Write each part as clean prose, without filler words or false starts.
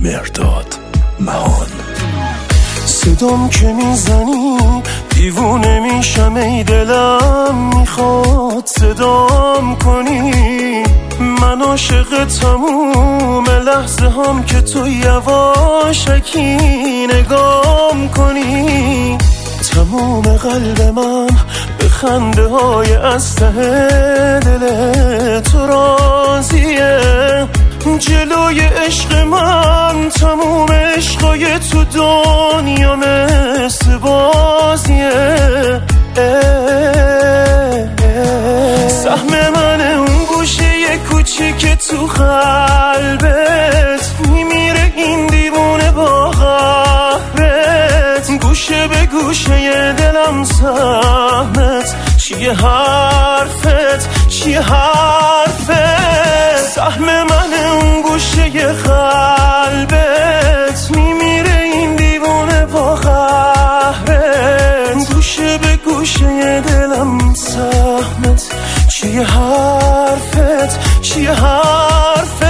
مرداد مهان. صدام که میزنی دیوونه میشم، ای دلم میخواد صدام کنی. من عاشق تموم لحظه هم که تو یواشکی نگام کنی. تموم قلب من به خنده های از ته دل تو راضیه. جلوی عشق من تموم عشقای تو دنیا مثل بازیه. سهم من اون گوشه کوچیک تو قلبت، میمیره این دیوونه با قهرت. گوشه به گوشه دلم سهمت، چیه حرفت چیه حرفت؟ سهم من اون گوشه قلبت، میمیره این دیوونه با قهرت. گوشه به گوشه دلم سهمت، چیه حرفت چیه حرفت؟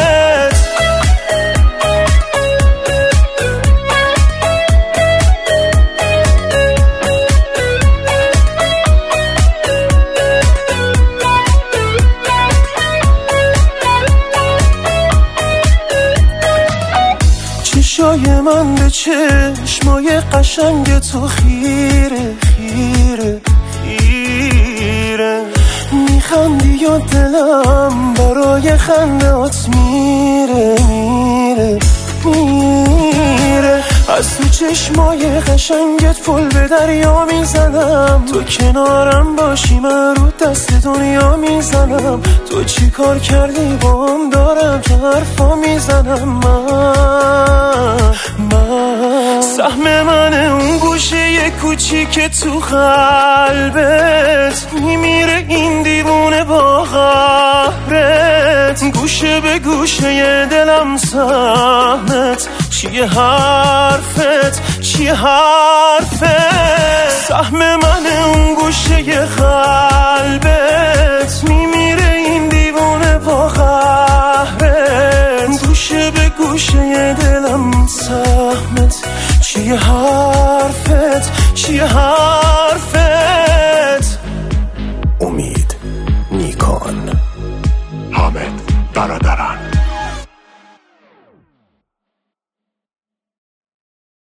چشای من به چشمای قشنگ تو خیره خیره خیره. میخندی یا دلم برای خندهات میره میره میره. از تو چشمای قشنگت پل به دریا میزنم. تو کنارم باشی من رو دست دنیا میزنم. تو چی کار کردی با هم دارم که حرفا میزنم. من سهم من اون گوشه کوچیک تو قلبت، میمیره این دیوونه با قهرت. گوشه به گوشه دلم سهمت، چیه حرفت چیه حرفت؟ سهم من اون گوشه قلبت، میمیره این دیوونه با قهرت. گوشه به گوشه دلم سهمت، چیه حرفت چیه حرفت؟ امید نیکان، حامد برادران.